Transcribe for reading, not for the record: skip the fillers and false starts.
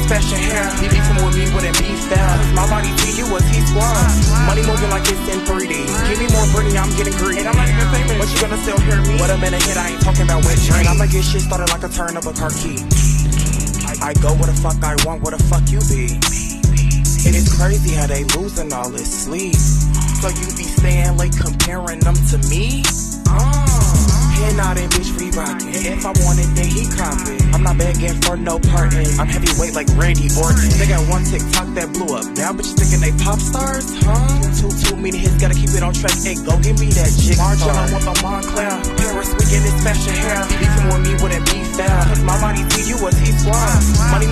fashion hair. He beefing with me with a beef style. My body to you was he squad. Money moving like it's in 3D. Give me more Britney, I'm getting greedy. And I'm not even famous, but you gonna still hear me. What a minute hit, I ain't talking about wet dreams. I'ma get shit started like a turn of a car key. I go where the fuck I want, where the fuck you be. It is crazy how they losing all this sleep. So you be staying late comparing them to me? Head nodding, bitch, free rockin'. If I want it, then he cop it. I'm not begging for no parting. I'm heavyweight like Randy Orton. They got one TikTok that blew up. Now bitches thinking they pop stars, huh? Two meaning his gotta keep it on track. Hey, go give me that jig. Marginal with the Montclair. Paris, we get his fashion hair. He beefing with me with a beef style. Cause my body to you was he squad. Money